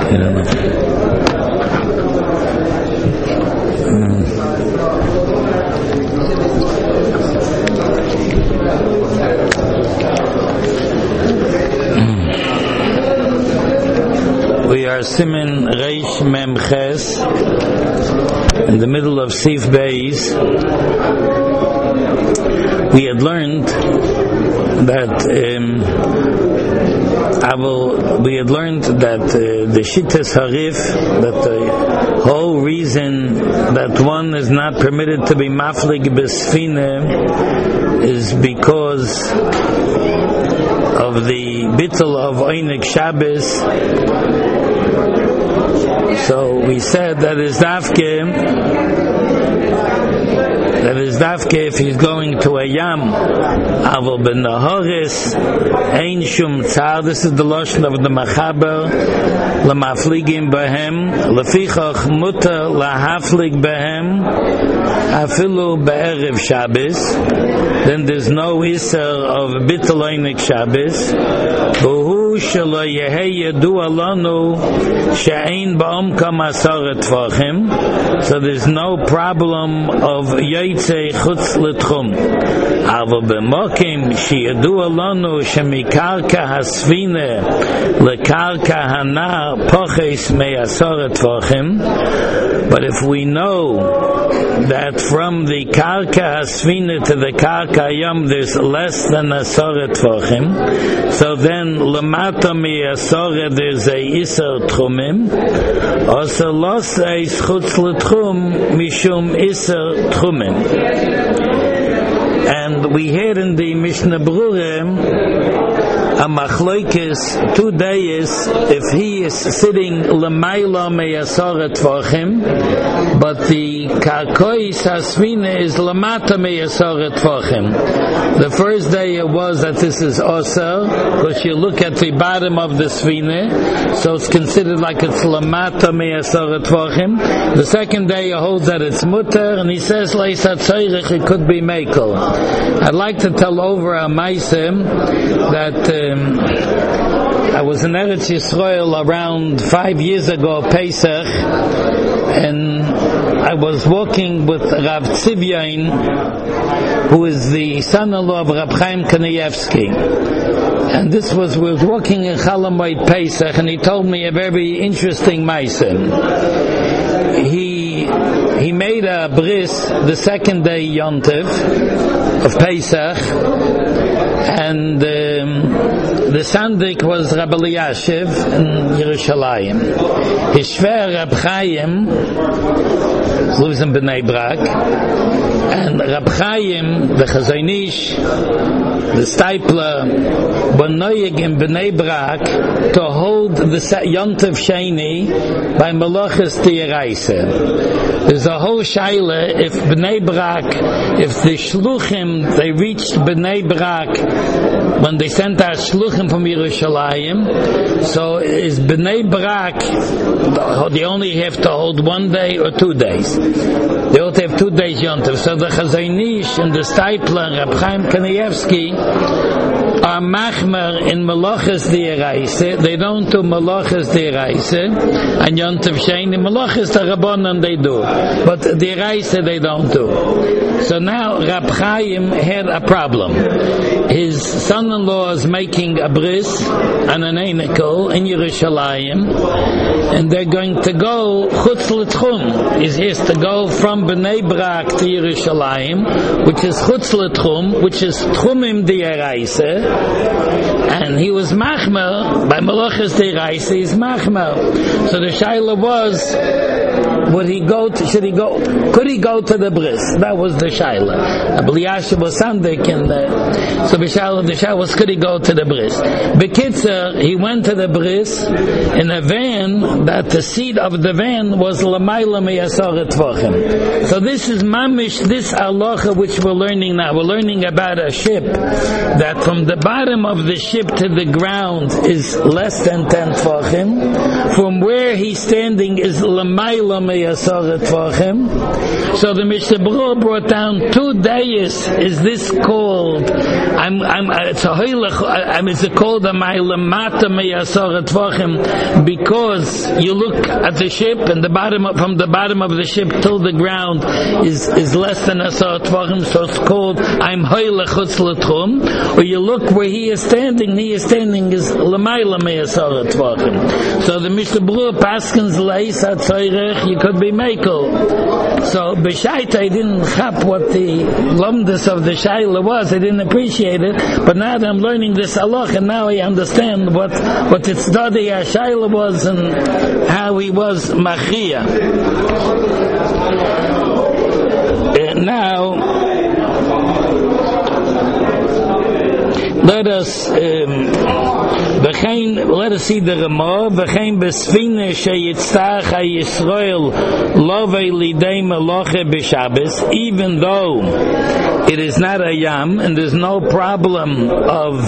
We are Siman Reish Mem Ches in the middle of Sif Beis. We had learned that the Shittas Harif, that the whole reason that one is not permitted to be maflig besfine is because of the bittul of Einik Shabbos. So we said that is dafke if he's going to a yam. Avol ben naharis ein shum tzar. This is the lashon of the Machaber. Lamafligim behem lefichach mutar lahaflig behem afilu be'erev Shabbos. Then there's no iser of bittul Einik Shabbos. V'hu shelo yehei yedua lanu she'ein ba'omka masar tvachim. So there's no problem of yaitze chutz l'tchum. Ava b'mokim sheyadua lanu shemikarka hasvine lekarka hana poches me'asar tvachim. But if we know that from the karka hasvine to the karka yam there's less than asar tvachim, so then lamata me'asar there's a iser tchumim. Also los eis chutz l'tchum mishum iser tchumim. And we hear in the Mishnah Berurah a machloikis 2 days if he is sitting l'mayla me'asar tvachim, but the karkois hasvina is lamata me'asar tvachim. The first day it was that this is osar, because you look at the bottom of the svina, so it's considered like it's lamata me'asar tvachim. The second day it holds that it's mutar, and he says leisat tzorich it could be mekel. I'd like to tell over a maisim that I was in Eretz Yisrael around 5 years ago, Pesach, and I was walking with Rav Tzivyain, who is the son-in-law of Rab Chaim Kanievsky. And we was walking in Chalamoid Pesach, and he told me a very interesting maisim. He made a bris the second day Yontiv of Pesach, and the sandik was Rabbi Eliashiv in Yerushalayim. His shver Rab Chaim lives in Bnei Brak, and Rab Chaim, the Chazonish, the Stipler, were noyeg in Bnei Brak to hold the Yontiv Sheni by Malachas Tiyaraisa. There's a whole shaila if Bnei Brak, if the Shluchim, they reached Bnei Brak when they sent out Shluchim from Yerushalayim, so is Bnei Brak, they only have to hold 1 day or 2 days. They all have 2 days Yontiv. So the Chazonish and the Stipler, Rab Chaim Kanievsky, are machmer in malachas d'iraisa. They don't do malachas d'iraisa, and Yontiv Sheni malachas d'Rabbanan they do, but d'iraisa they don't do. So now Rab Chaim had a problem. His son-in-law is making a bris and an einikel in Yerushalayim, and they're going to go chutz l'tchum. He has to go from Bnei Brak to Yerushalayim, which is chutz l'tchum, which is tchumim d'iraisa. And he was machmer by malachas d'iraisa. He's machmer. So the shaila was, could he go to the bris? That was the shaila. Rabbi Eliashiv was sandik, and so the shaila was, could he go to the bris? Bekitzer, he went to the bris in a van that the seat of the van was lamayla me'asar tvachim. So this is mamish, this halacha which we're learning now. We're learning about a ship that from the bottom of the ship to the ground is less than 10 tvachim. From where he's standing is lamayla me'asar tvachim. So the Mishnah Berurah brought down 2 days. Is this called it's a hoylech. It's called a ma'lamata me'asara tvachim because you look at the ship and from the bottom of the ship till the ground is less than asara tvachim. So it's called I'm hoylech chutz l'tchum. Or you look where he is standing is l'mayla me'asara tvachim. So the Mishnah Berurah paskins leis hatzoyrech you could be mekel. So b'shaita I didn't chap what the lumdus of the shaila was. I didn't appreciate it, but now that I'm learning this halach, and now I understand what its study shaila was and how he was machia. Now let us see the Ramah. V'chein besfina sheyitztach haYisrael lovei lidei meloche b'Shabbos. Even though it is not a yam and there's no problem of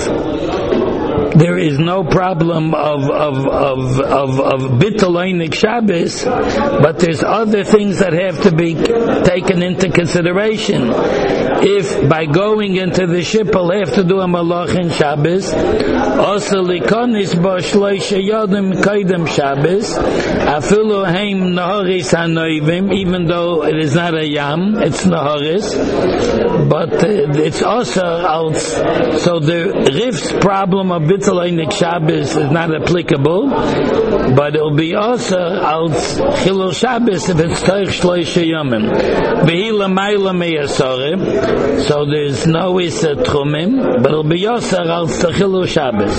bittul einik Shabbos, but there's other things that have to be taken into consideration. If by going into the ship he'll have to do a malach in Shabbos, also likonis bo shloisha yodim kaidem Shabbos, afilu heim naharis hanoivim, even though it is not a yam, it's naharis, but it's also out. So the Rif's problem of bittul einik Shabbos is not applicable, but it will be also out chilul Shabbos if it's toich shloisha yomim. V'hila mayla me'asorim. So there's no Issa Tchumim, but it'll be Yosar al Tachilul Shabbos.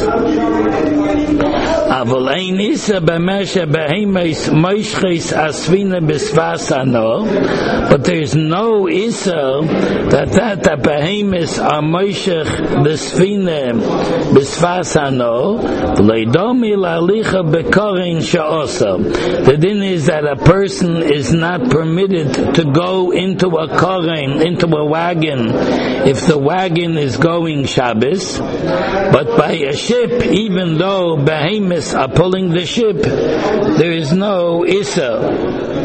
Avol ein Issa b'mesha b'heimes moishches asvina b'svasano, but there's no Issa that b'heimes are moishech b'svina b'svasano leidomi la'alicha b'korin sha'osa. The din is that a person is not permitted to go into a korin, into a wagon, if the wagon is going Shabbos, but by a ship, even though behemoths are pulling the ship, there is no Issa.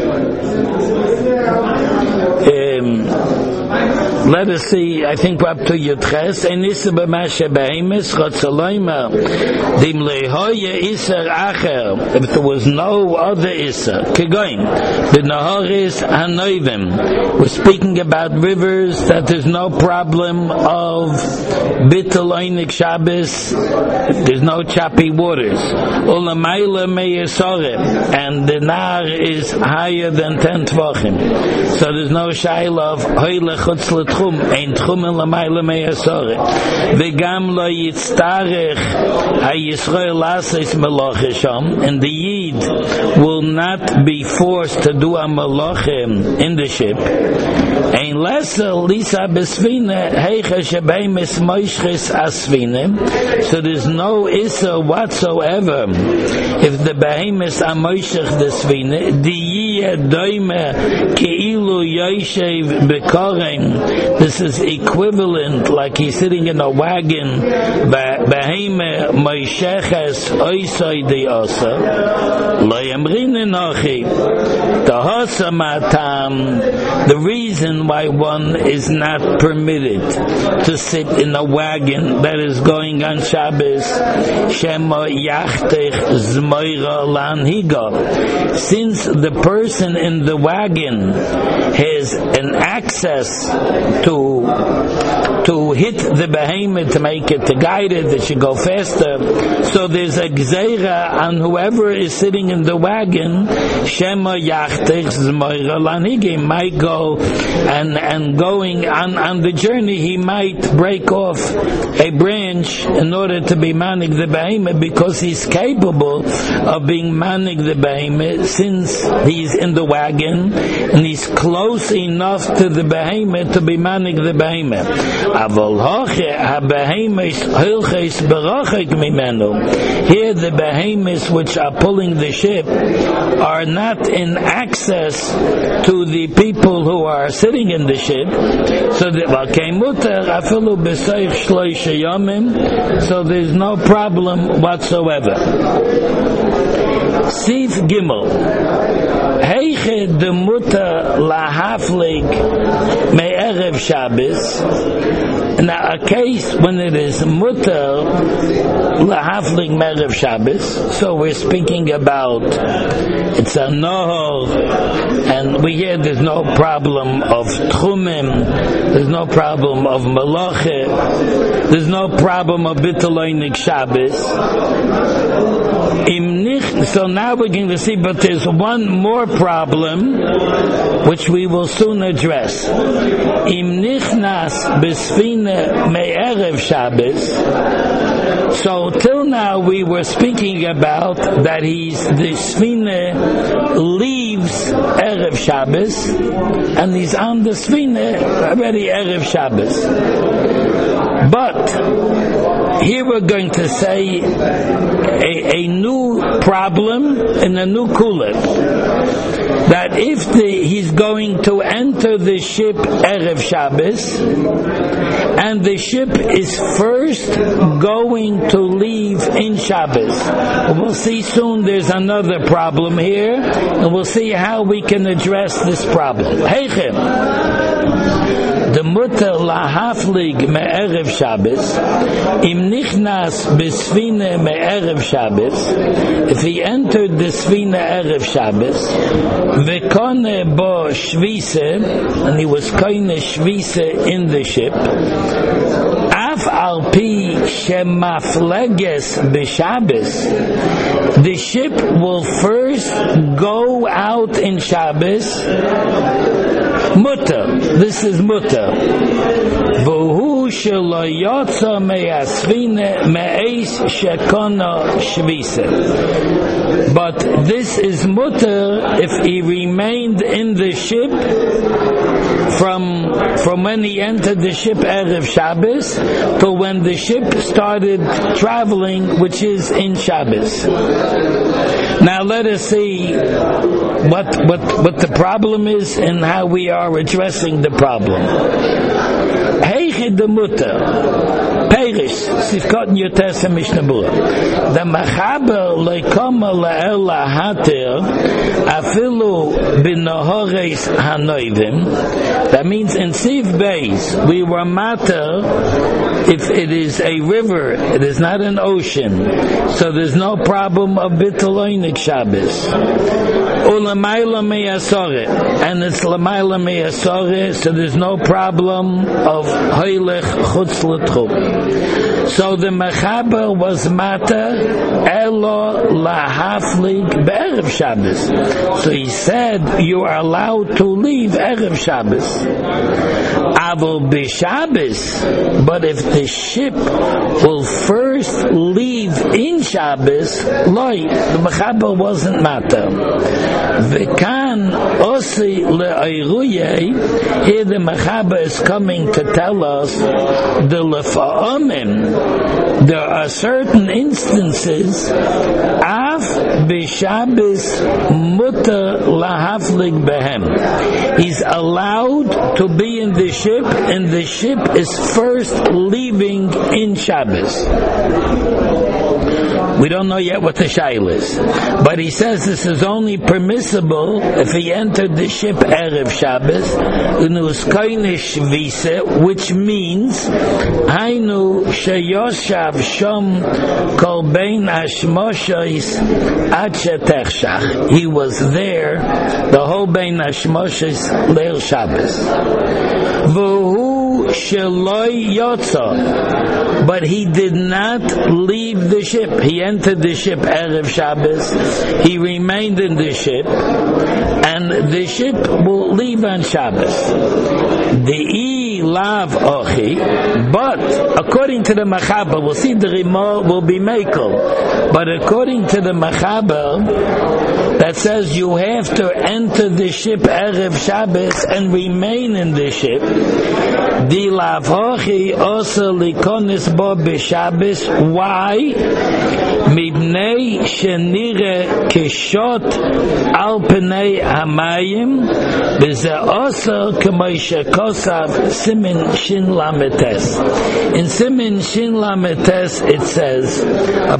Let us see, I think we're up to Yudches, and Issa b'mashe behemoths, Chotzaloyma, dim lehoye Issa acher, if there was no other Issa, Kegoin, b'nahoris hanoivim. We're speaking about rivers that there's no problem of bittul einik Shabbos, there's no choppy waters. Ulamayla me'esorim, and the nar is higher than 10 tvachim. So there's no shayla of hoyle chutz l'tchum, ein tchum ulamayla me'esorim. V'gam lo yitztarech haYisrael lases meloche sham, and the Yid will not be forced to do a meloche in the ship. Ein lesser lisa besvina heicha shebemis moishches asvina. So there's no issa whatsoever if the behemoths are moishech the svina. The yiyah doime keilu yoshev bekorim. This is equivalent, like he's sitting in a wagon. Behemoth moisheches oisoi de osa. Lo yamrine nochi. The hosa matam. The reason why one is not permitted to sit in a wagon that is going on Shabbos, Shema Yachtech Zmoira Lanhiga. Since the person in the wagon has an access to hit the behemoth, to make it, to guide it, that should go faster. So there's a gzeira on whoever is sitting in the wagon, Shema Yachtech Zmoira Lanhiga, might go and going on the journey, he might break off a branch in order to be manig the behemoth, because he's capable of being manig the behemoth since he's in the wagon and he's close enough to the behemoth to be manig the behemoth. Here the behemoths which are pulling the ship are not in access to the people who are sitting in the ship, so there's no problem whatsoever. Sif Gimel Heiche de Mutter lahaflig Erev Shabbos. Now, a case when it is mutter lahaflig me'erev Shabbos, so we're speaking about it's a nohor, and we hear there's no problem of tchumim, there's no problem of malache, there's no problem of bitaloinik Shabbos. So now we're going to see, but there's one more problem which we will soon address. Im nichnas besfine me'erev Shabbos. So till now we were speaking about that the Sfine leaves Erev Shabbos, and he's on the Sfine already Erev Shabbos. But here we're going to say a new problem in a new kulet. That if he's going to enter the ship Erev Shabbos, and the ship is first going to leave in Shabbos. We'll see soon there's another problem here, and we'll see how we can address this problem. Heichem. The mutter lahaflig me'erev Shabbos, im nichnas besfine me'erev Shabbos, if he entered the Sfine Erev Shabbos, vekone bo shvise, and he was koine shvise in the ship, af al pi shemafleges b'Shabbos, the ship will first go out in Shabbos, mutter. This is mutter. V'hu shelo yotza me'asfine me'eis shekona shvise. But this is mutter if he remained in the ship from when he entered the ship Erev Shabbos to when the ship started traveling, which is in Shabbos. Now let us see what the problem is and how we are addressing the problem. Heiche de mutter. Perish, Sifkot Yotes Mishnah Berurah. The Machaber leikoma le'ela hater afilu b'nohores hanoivim. That means in Sif Beis we were matter if it is a river, it is not an ocean, so there's no problem of bitaloinik Shabbos. Ulamayla meyasore, and it's lamayla meyasore, so there's no problem of hoylech chutz l'tchum. So the Mechaber was matter elo lahaflig be'erev Shabbos. So he said you are allowed to leave Erev Shabbos. Avol b'Shabbos, but if the ship will first leave in Shabbos, loy, the Mechaber wasn't matter. V'kan osi le'ayruye, here the Mechaber is coming to tell us the lefa'omim. There are certain instances af b'Shabbos mutter lahaflig behem. He's allowed to be in the ship, and the ship is first leaving in Shabbos. We don't know yet what the shail is, but he says this is only permissible if he entered the ship Erev Shabbos, which means Hainu sheyoshav shom kol bein hashmoshes ad shetechshach. He was there the whole bein hashmoshes leil Shabbos. V'hu sheloi yotza, but he did not leave the ship. He entered the ship Erev Shabbos, he remained in the ship, and the ship will leave on Shabbos. The lav ochi, but according to the Mechaber, we'll see the Rimor will be Mekel, but according to the Mechaber, that says you have to enter the ship Erev Shabbos and remain in the ship. The lav ochi also likonis bo b'Shabbos. Why? Mibnei shenire keshot al penei hamayim b'ze also k'moishe kosav simin shin lametes. In simin shin lametes it says a person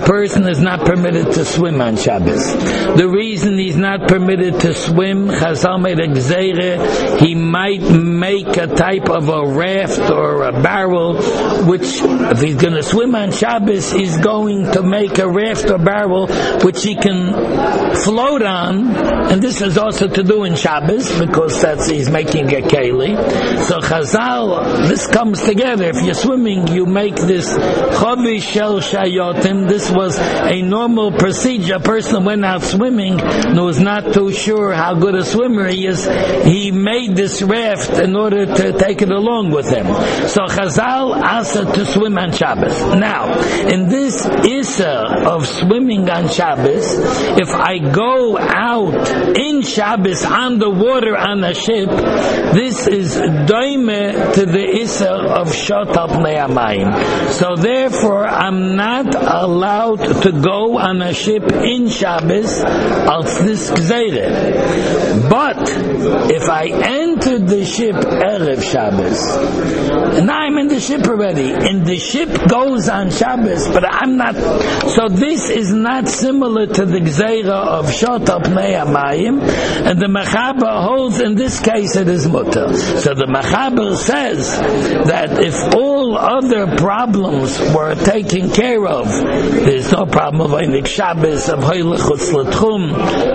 is not permitted to swim on Shabbos. The reason he's not permitted to swim, Chazal made a gzeira, he might make a type of a raft or a barrel, which if he's going to swim on Shabbos, he's going to make a raft or barrel which he can float on, and this is also to do in Shabbos because he's making a keli. So Chazal, this comes together. If you're swimming, you make this chavi shel shayotim. This was a normal procedure. A person went out swimming and was not too sure how good a swimmer he is. He made this raft in order to take it along with him. So Chazal asked to swim on Shabbos. Now, in this Issa of swimming on Shabbos, if I go out in Shabbos on the water on a ship, this is doime to the Issa of shot al pnei hamayim. So therefore, I'm not allowed to go on a ship in Shabbos al this gzeire. But if I enter the ship Erev Shabbos, and now I'm in the ship already, and the ship goes on Shabbos, but I'm not, so this is not similar to the gzeira of shot al pnei hamayim, and the Mechaber holds in this case it is mutter. So the Mechaber says that if all other problems were taken care of, there's no problem of Einik Shabbos, of Hoylechutz L'Tchum,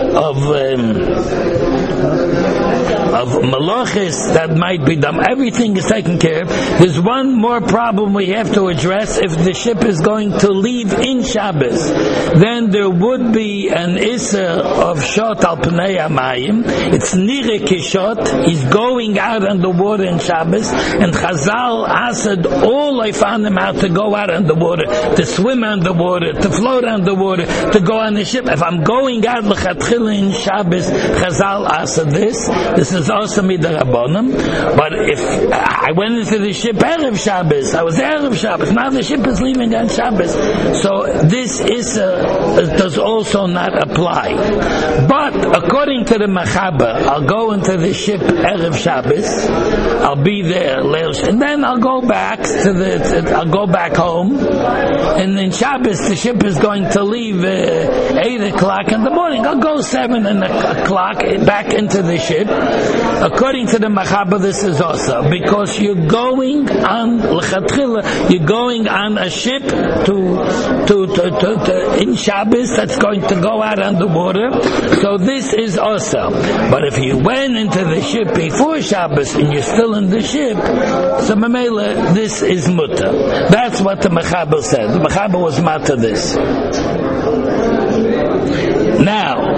of Malachis that might be done. Everything is taken care of. There's one more problem we have to address. If the ship is going to leave in Shabbos, then there would be an Issa of shot al pnei hamayim. It's nire kishot. He's going out on the water in Shabbos, and Chazal asked all I found him out to go out on the water, to swim on the water, to float on the water, to go on the ship. If I'm going out l'chatchila in Shabbos, Chazal asked this. This is also midarabonim. But if I went into the ship Erev Shabbos, I was Erev Shabbos, now the ship is leaving on Shabbos. So this does also not apply. But according to the Mechaber, I'll go into the ship Erev Shabbos, I'll be there, and then I'll go back I'll go back home, and in Shabbos the ship is going to leave 8 o'clock in the morning. I'll go 7 o'clock back into the ship. According to the Mechaber, this is also because you're going on l'chatchila, you're going on a ship to in Shabbos that's going to go out on the water. So this is also. But if you went into the ship before Shabbos and you're still in the ship, so Mamela, this is mutter. That's what the Mechaber said. The Mechaber was matter this. Now,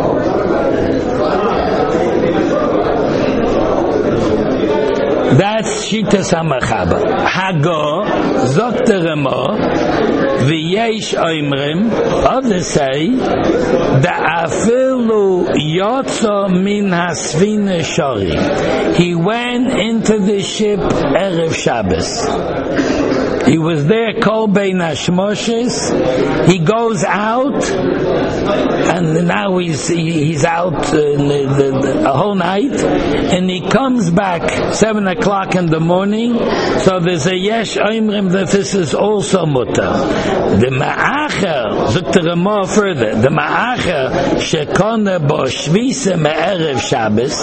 that's Shitas HaMechaber. Hago, Zok Teremo, V'yesh Oimrim, others say, Da'afilu Yotzo min Hasvina Shori. He went into the ship Erev Shabbos. He was there, Kol Bein Hashmoshes. He goes out, and now he's out a whole night, and he comes back 7 o'clock in the morning. So there's a yesh oimrim that this is also mutter. The ma'acher, zok the more further, the ma'acher shekone bo shvisa me'erev Shabbos,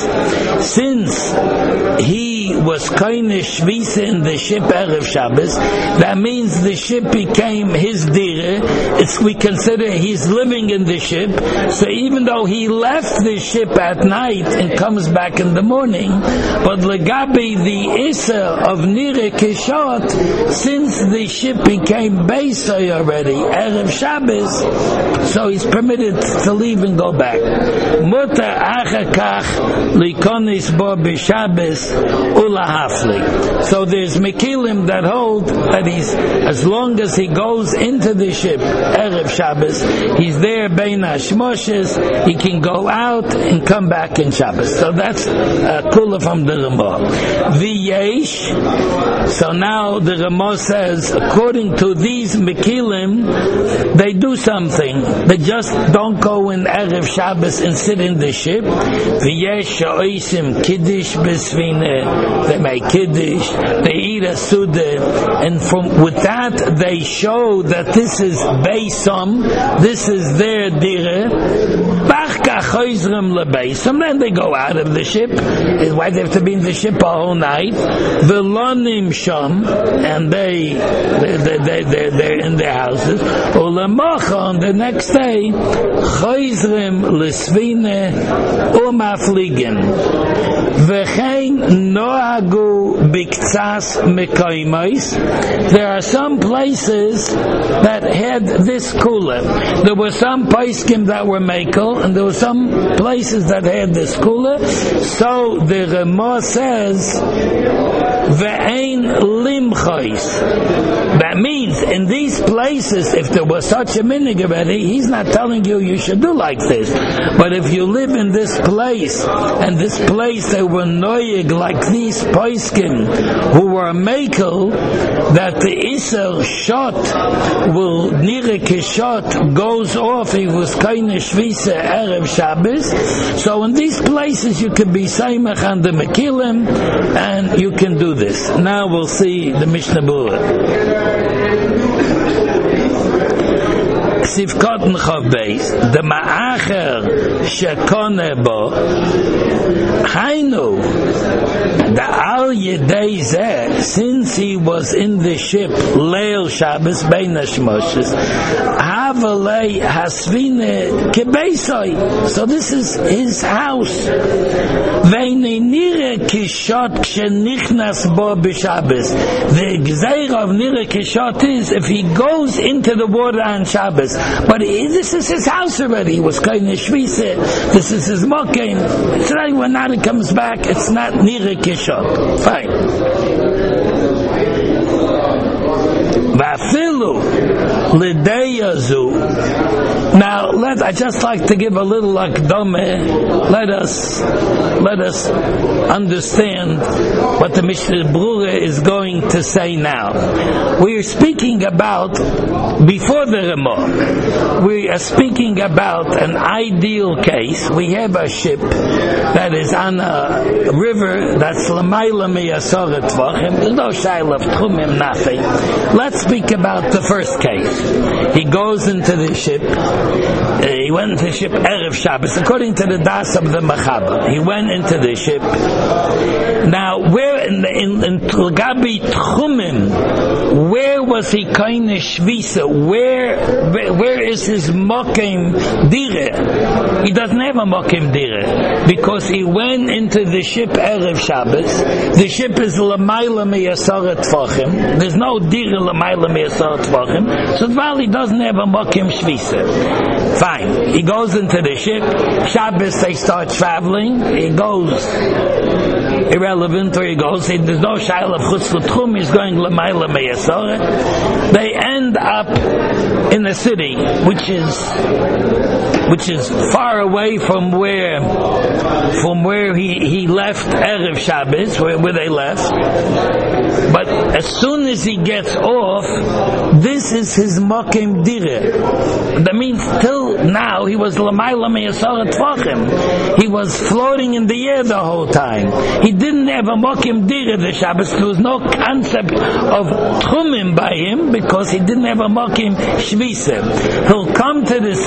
since he was kind of shvisa in the ship Erev Shabbos, that means the ship became his dire. We consider he's living in the ship. So even though he left the ship at night and comes back in the morning, but legabi the Issa of Nire Kishot, since the ship became Beisai already, Erev Shabbos, so he's permitted to leave and go back. Muta achakach likonis bo b'Shabbos ulahafli. So there's Mekilim that hold that he's, as long as he goes into the ship Erev Shabbos, he's there Bein Hashmoshes, he can go out and come back in Shabbos. So that's Kula from the Ramah. V'yesh, so now the Ramah says, according to these Mekilim, they do something. They just don't go in Erev Shabbos and sit in the ship. V'yesh sha'oisim kiddush b'svina. they make kiddush, they eat a suda, and with that they show that this is beisam, this is their dire. Then they go out of the ship. Why they have to be in the ship a whole night? Velonim sham, and they're in their houses. On the next day, choizrim lisvine umafligin. V'chein nohagu biktsas mekoimos. There are some places that had this cooler. There were some paiskim that were mekel, and there were some places that had this cooler. So the Ramah says, Ve'ein limchois. That means in these places, if there was such a minig already, he's not telling you should do like this. But if you live in this place, and this place they were noyig like these poiskim who were mekel, that the iser shot will nirek shot goes off. He was kind of shvisa erev Shabbos. So in these places you can be saimach on the mekilim, and you can do this. Now we'll see the Mishnah Berurah. Sivkot Nchav Beis, the Ma'acher Shekone Bo, Hainu, the Al Yedei Zeh, since he was in the ship, Leil Shabbos, Bein HaShmoshes, Havalei Hasvine Kebeisoi, so this is his house. Veine Nire Kishot Kshenichnas Bo B'Shabbos, the Gzeir of Nire Kishot is, if he goes into the water on Shabbos, but this is his house already. He was kind of shvisa. This is his mokim. Today when now he comes back, it's not nire kishot. Fine. Vafilu l'deyazu. Now, I just like to give a little akdome. Let us understand what the Mishnah Berurah is going to say now. We are speaking about, before the Ramah, we are speaking about an ideal case. We have a ship that is on a river that's l'mayla miyasara tvachim. There's no shayla of tchumim, nothing. Let's speak about the first case. He goes into the ship. He went into the ship Erev Shabbos, according to the das of the Machaber. He went into the ship. Now, where in Gabi Tchumim, where was he kind of shvisa? Where is his mokim dire? He doesn't have a mokim dire because he went into the ship Erev Shabbos. The ship is l'mayla miyasara tvachim. There's no dire l'mayla miyasara tvachim, so Dvali doesn't have a mokim shvisa. Fine. He goes into the ship. Shabbos they start traveling. He goes irrelevant where he goes. There's no shayla of chutz l'tchum. He's going l'mayla meyasara. They end up in a city which is far away from where he left Erev Shabbos, where they left. But as soon as he gets off, this is his mokim dire. That means till now he was l'mayla meyasara tvachim. He was floating in the air the whole time. He didn't have a mokim dire the Shabbos. There was no concept of tchumim by him because he didn't have a mokim shvisa. He'll come to the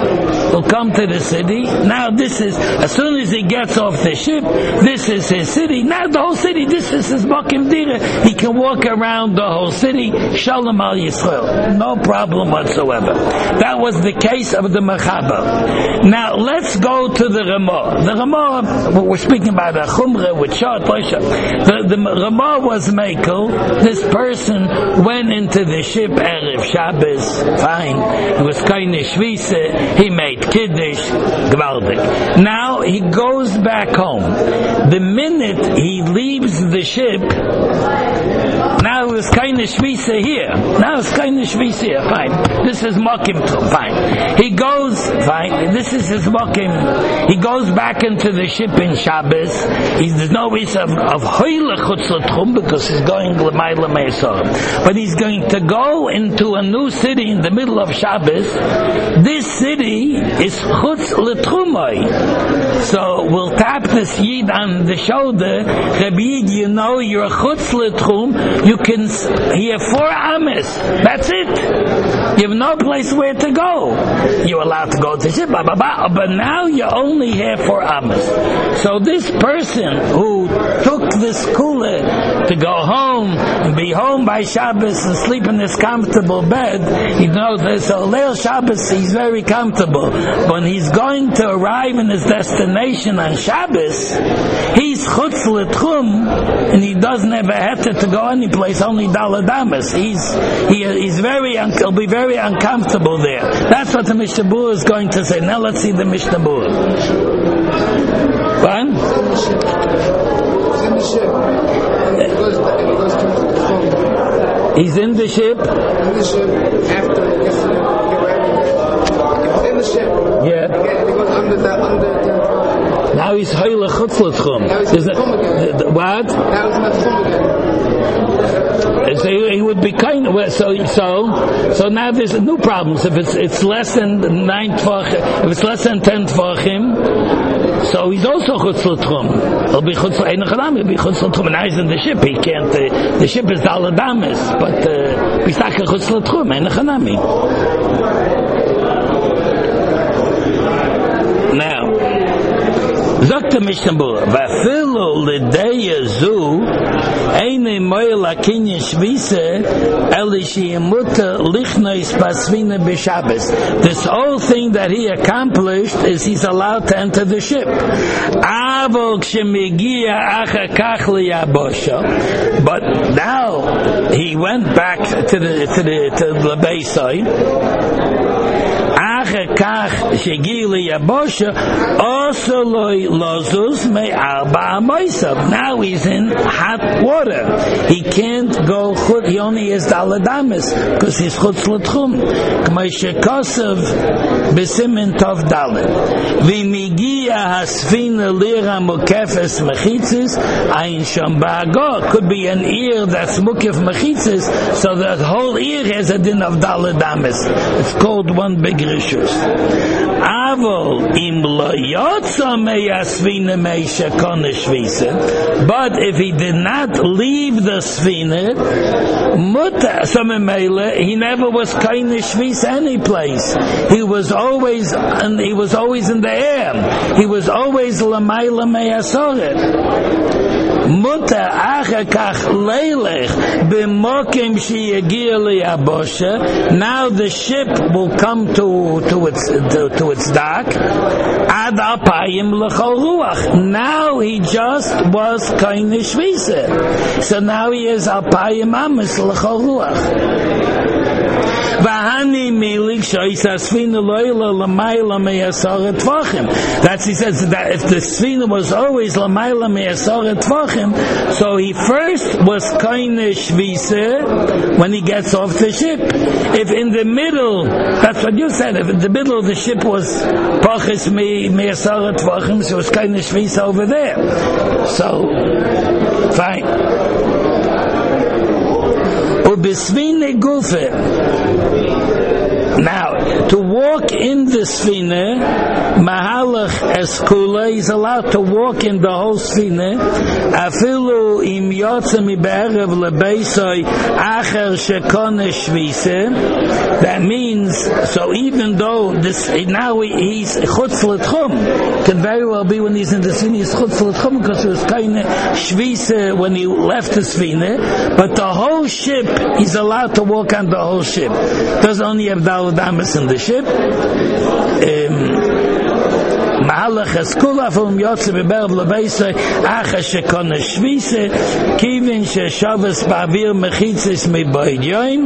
city. Now this is, as soon as he gets off the ship, this is his city. Now the whole city, this is his mokim dire. He can walk around the whole city. Shalom al Yisrael. No problem whatsoever. That was the case of the Machaber. Now let's go to the Ramah. The Ramah, we're speaking about a Chumrah with Shot. The Ramah was Mekel. This person went into the ship Erev Shabbos. Fine. He was kind of shvisa. He made kiddush. Gvaldik. Now he goes back home. The minute he leaves the ship, now it was kind of shvisa here. Fine. This is mokim. Fine. He goes. Fine. This is his mokim. He goes back into the ship in Shabbos. There's no reason of hoyle chutz l'tchum because he's going l'mayla me'asara. But he's going to go into a new city in the middle of Shabbos. This city is chutz l'tchumai. So we'll tap this Yid on the shoulder. Rabbi Yid, you know you're a chutz l'tchum. You can hear 4 ames. That's it. You have no place where to go. You're allowed to go to ship, but now you only have 4 ames. So this person who took this kula to go home and be home by Shabbos and sleep in this comfortable bed, you know, so Leil Shabbos he's very comfortable. When he's going to arrive in his destination on Shabbos, he's chutz l'tchum and he doesn't have a heter to go any place, only daled ames. He'll be very uncomfortable there. That's what the Mishnah Berurah is going to say. Now let's see the Mishnah Berurah. What? He's in the ship. In the ship after he gets in the ship. Yeah. He goes under the. Now he's Haile Chutz L'Tchum. What? Now he's not Tchum again. So he would be kind of so now there's no problems if it's less than 9 tvachim, if it's less than 10 tvachim, so he's also chutz l'tchum. He'll be chutz l'tchum. He'll be chutz l'tchum. Now he's in the ship. He can't. The ship is daled ames, but he's not chutz l'tchum. Ein chanami. Now. Sagt der Mishnah Berurah, va'afilu l'deya zu eine moel akinyan shvise eli sheyemuta lichnois basvina b'Shabbos. This whole thing that he accomplished is he's allowed to enter the ship. Avol k'shemigia achar kach liyabosha. But now he went back to the Beisai. Now he's in hot water. He can't go chut. He only has daled ames because he's chutz l'tchum. K'moshe kosav b'simin tov dalet. V'migia hasfina lira mukefes mechitzis ayin sham ba'ago. Could be an ear that's mukef mechitzis, so that whole ear has a din of daled ames. It's called one big rishus. Avol im lo yotza meyasvina meisha kone shvisa. But if he did not leave the svina, muta samemele, he never was kone shvisa any place. He was always in the air. He was always lamayla meyasoret. Muta achakach leilech b'mokim sheyagia liyabosha. Now the ship will come to its dock. Ad apayim l'chol ruach. Now he just was kain shvisa. So now he is apayim amis l'chol ruach. That's he says that if the Sfina was always Lamaila Me'asara Tvachim, so he first was Kaine Shvisa when he gets off the ship. If in the middle, that's what you said, if in the middle of the ship was Pachis Me'asara Tvachim, so it was Kaine Shvisa over there. So, fine. Ubisvine Gufe. Now, to walk in the Sfina, Mahalach Eskula, he's allowed to walk in the whole Sfina. Afilu im yotza mi be'erev lebeisoi acher shekone shvise. That means, so even though this, now he's chutz l'tchum, can very well be when he's in the Sfina, he's chutz l'tchum, because it was kind of shvise when he left the Sfina, but the whole ship, he's allowed to walk on the whole ship. Doesn't only have daled ames in the ship. Mahalach eskula from yotze be'erev lebeisoi acher shekone shvise kivin sheshavas ba'avir mechitzis mi'bayid yoim.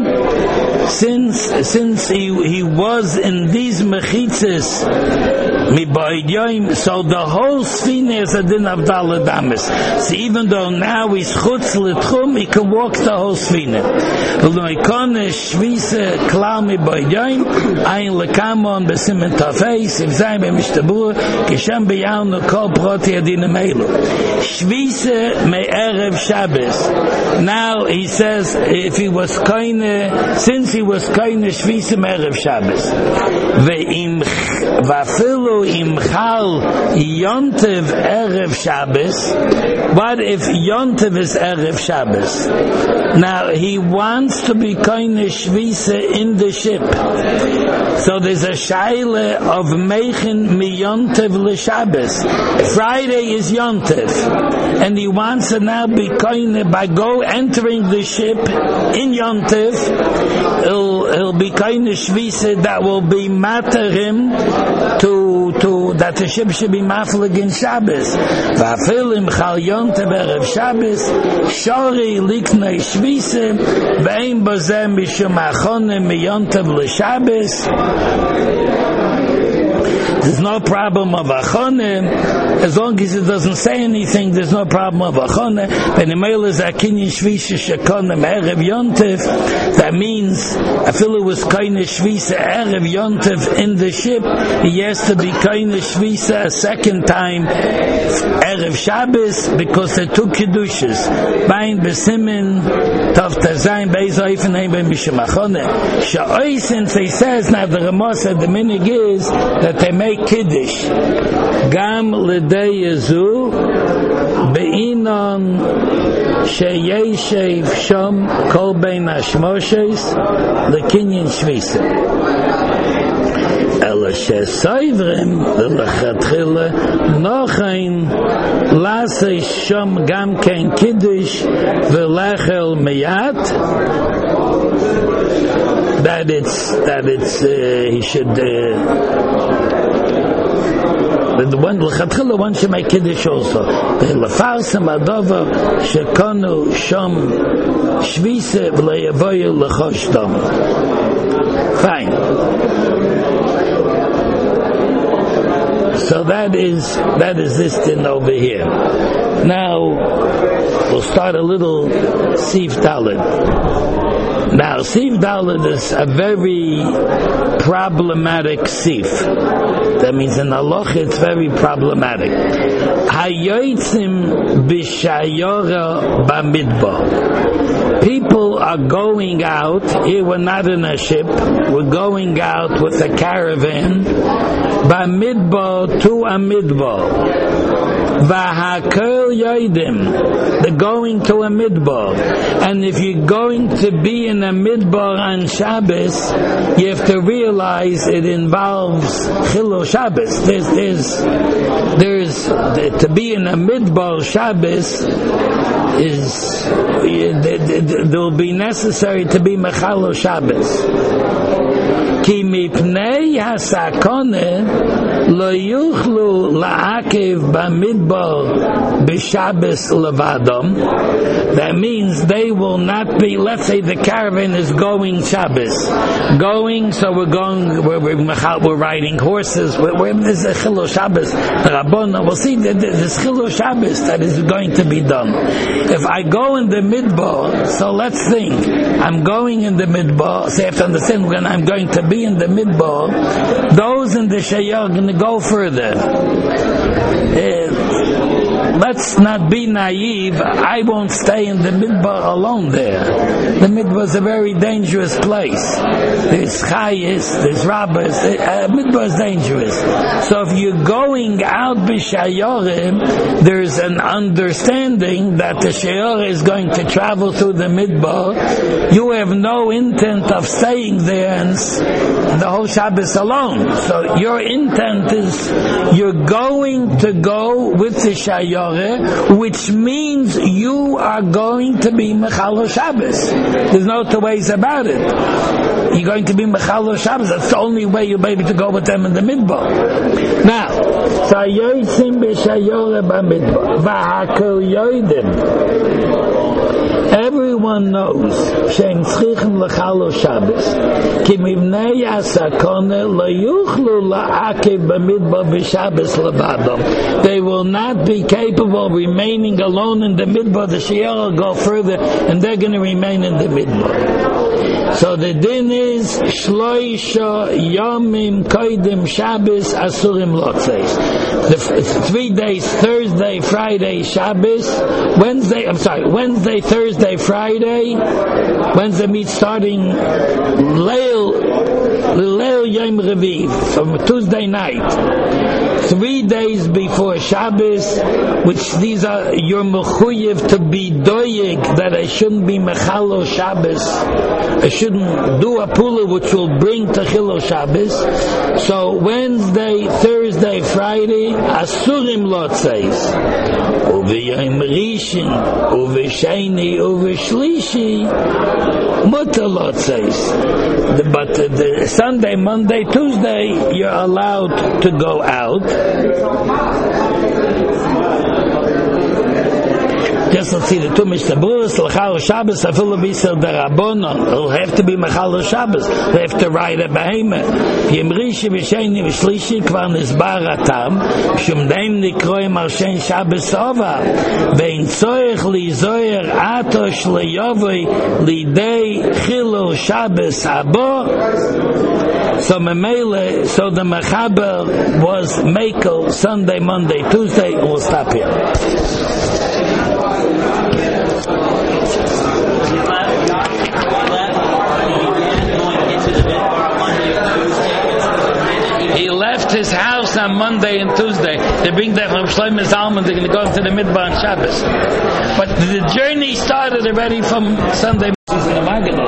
Since he was in these mechitzis mi'bayid yoim, so the whole Sfina is a din of daled ames. So even though now he's chutz l'tchum, he can walk the whole Sfina. V'loikone shvise klal mi'bayid yoim ayin lekamon b'simen tafeis if zayin b'Mishnah Berurah kishem b'yavnu kol proti adinim elu shvise me'erev Shabbos. Now he says if he was since he was kaine shvise me'erev Shabbos ve'im Vafilu imchal yontiv erev Shabbos. What if yontiv is erev Shabbos? Now he wants to be koine shvisa in the ship. So there's a shaila of meichin mi yontiv l'Shabbos. Friday is yontiv, and he wants to now be koine by entering the ship in yontiv. He'll be koine shvisa that will be matter him to that the ship should be maflig in Shabbos. Vafilim chal yontiv erev Shabbos shori liknei shvisa ve'im bozeh mishum achone mi yontiv l'Shabbos. There's no problem of achone, as long as it doesn't say anything. There's no problem of achone. When the male is akinyin shvisha shekonem erev yontiv, that means afilu was kaina shvisa erev yontiv in the ship, he has to be kaina shvisa a second time erev Shabbos, because there are two kedushes. Bain besimin tov tazayin beis oifen ein ben mishum achone. Sha'oi, since he says now the Ramah said the minig is that they make Kiddush Gam L'dei Yezu Be'inon Sheyeshev Shom Kol Bein Hashmoshes L'kinyin Shvisa Ela Shesoivrim L'lechatchila Nochain Lasei Shom Gam Ken Kiddush V'lechel Meyat, that it's he should the one should make Kiddush also. The Lefarsam Adova Shekonu Shom Shvisa V'le'yavoyu L'chosh Dom. Fine. So that is this thing over here. Now we'll start a little Sif Dalet. Now, Sif Dalet is a very problematic Sif. That means in Halacha it's very problematic. Hayotzim b'shayora b'midbar. People are going out. Here we're not in a ship. We're going out with a caravan. B'midbar to a midbar. V'hakel yoidim. They're going to a midbar. And if you're going to be in a midbar on Shabbos, you have to realize it involves Chilul Shabbos. There's to be in a midbar Shabbos there will be necessary to be Mechalel Shabbos. Ki mipnei hasakone lo yuchlu la'akev b'midbar b'Shabbos levadom. That means they will not be, let's say the caravan is going Shabbos. So we're riding horses, there's a Chilul Shabbos, Rabbona, we'll see that there's Chilul Shabbos that is going to be done. If I go in the midbar, so let's think, I'm going in the midbar, so you have to understand when I'm going to be in the midbar, those in the Shayar are going to go further. Let's not be naive. I won't stay in the midbar alone there. The midbar is a very dangerous place. There's chayis, there's robbers. Midbar is dangerous. So if you're going out b'shayorim, there's an understanding that the shayor is going to travel through the midbar. You have no intent of staying there and the whole Shabbos alone. So your intent is you're going to go with the shayor, which means you are going to be Mechalel Shabbos. There's no two ways about it. You're going to be Mechalel Shabbos. That's the only way you'll be able to go with them in the midbar. Now, Sayotzim b'shayore b'midbar v'hakel yoidim. Everyone knows she'en tzrichim l'chalel Shabbos ki mivnei asakone lo yuchlu la'akev b'midbar b'Shabbos levadom. They will not be capable of remaining alone in the midbar. The Shayar will go further, and they're going to remain in the midbar. So the din is shloisha yomim koidim Shabbos asurim lotzeis. The 3 days: Thursday, Friday, Shabbos. Wednesday, Thursday, Friday. Wednesday means starting Leil L'leil Yom Reviv, from Tuesday night, 3 days before Shabbos, which these are your mechuyev to be doyeg, that I shouldn't be mechalo Shabbos, I shouldn't do a pula which will bring techilo Shabbos. So Wednesday, Thursday, Friday, asurim lotzeis. Uve Yom Rishon, uve Sheni, uve Shlishi, mutter lotzeis. But the Sunday, Monday, Tuesday, you're allowed to go out. Just let's see the two Mishnah-Brus, L'chal Shabbos, Afilu B'Yisrael D'Rabbanan. It'll have to be Mechal Shabbos. They have to ride a behemoth. Yom Rishi V'Sheni V'Shlishi Kvar Nizbar Atam, Shum Deim Nikroim Al Shen Shabbos Ova, Ve'in Tzoich Lizoyer Atosh Le'yovoi Lidei Chilul Shabbos Abo. So Memele, so the Mechaber was Mekel Sunday, Monday, Tuesday. We'll stop here. He left his house on Monday and Tuesday. They bring that from Shlomo Zalman. They're going to go into the Midbar on Shabbos. But the journey started already from Sunday.